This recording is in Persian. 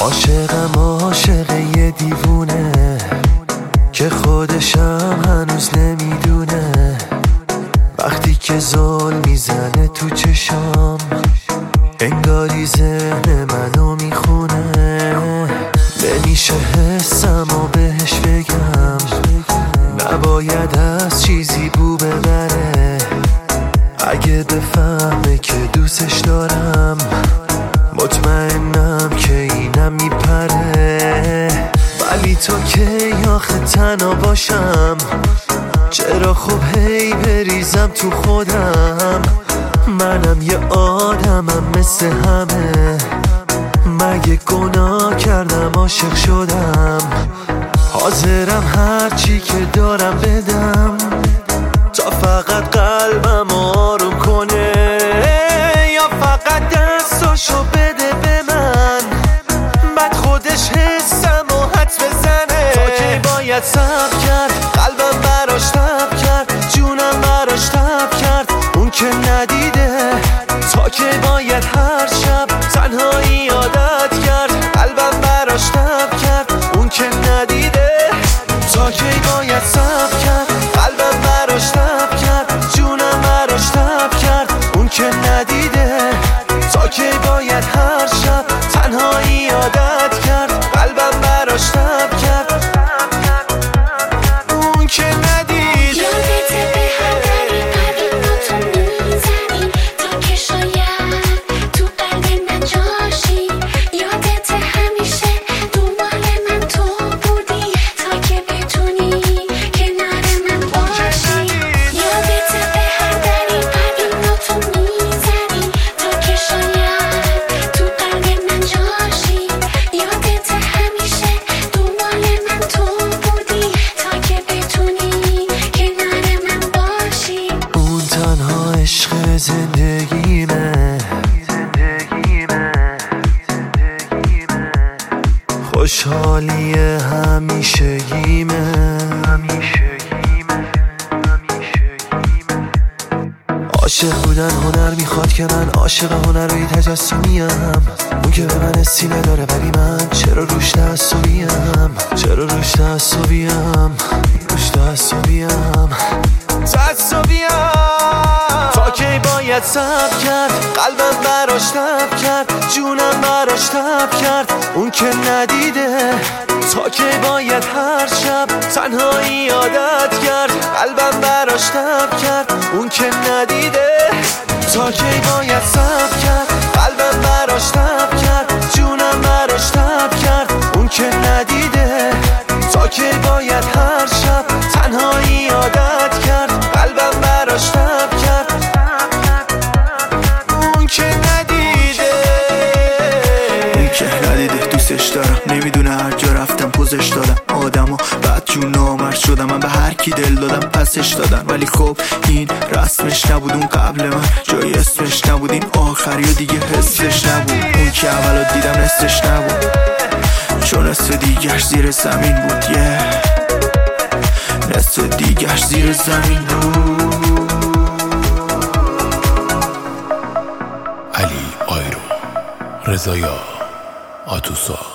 عاشق یه دیوونه که خودشم هنوز نمیدونه. وقتی که زل میزنه تو چشام انگاری ذهن منو میخونه. نمیشه حسمو بهش بگم، نباید از چیزی بو ببره. اگه بفهمه که دوستش دارم مطمئنم که اینم میپره. ولی تو که آخه تنها باشم، چرا خب هی بریزم تو خودم. منم یه آدمم مثل همه، مگه گناه کردم عاشق شدم؟ حاضرم هر چی که دارم بدم تا فقط قلبم آروم کنه. یا فقط دستاشو بده به من، بعد خودش حسم و حدس بزنه. تا که باید صبر کرد، قلبم براش تب کرد، جونم براش تب کرد، اون که ندیده. تا که باید هر شب تنهایی عادت کرد، قلبم براش تب کرد، اون که ندیده. تا که باید صبر کرد، قلبم براش تب کرد، جونم براش تب کرد، اون که ندیده. تا که باید هر شب تنهایی عادت کرد، قلبم براش تب کرد، اون که ندیده. یادته به هر دری قدیماتو میزنی تا که شاید تو قلب من جاشی. یادته همیشه دنبال من تو بودی تا که بتونی کنار من باشی. یادته به هر دری قدیماتو میزنی تا که شاید تو قلب من جاشی. یادته همیشه دنبال من تو بودی تا که بتونی کنار من باشی. اون تنها عشق زندگیمه، خوشحالی همیشگیمه. عاشق بودن هنر میخواد که من عاشق هنرهای تجسمیم. اون که به من سینه داره ولی من چرا روش تعصبیم؟ چرا روش تعصبیم؟ تا که باید صبر کرد، قلبم براش تب کرد، جونم براش تب کرد، اون که ندیده. تا که باید هر شب تنهایی عادت کرد، قلبم براش تب کرد، اون که ندیده. تا که باید صبر کرد، قلبم براش تب کرد، جونم براش تب کرد، اون که ندیده. تا که باید هر شب تنهایی عادت کرد، قلبم براش تب کرد، اون که ندیده. اون که ندیده دوستش دارم، نمیدونه هر جا رفتم پوزش دادم. آدمو بعد جون نامرد شدم، من به هر کی دل دادم پسش دادن. ولی خب این رسمش نبود، اون قبل من جای اسمش نبود، این آخری و دیگه حسش نبود. اون که اولو دیدم نصفش نبود، چون نصف دیگهش زیر زمین بود. نصف دیگهش زیر زمین بود. علی آیرو، رضا آتوسا.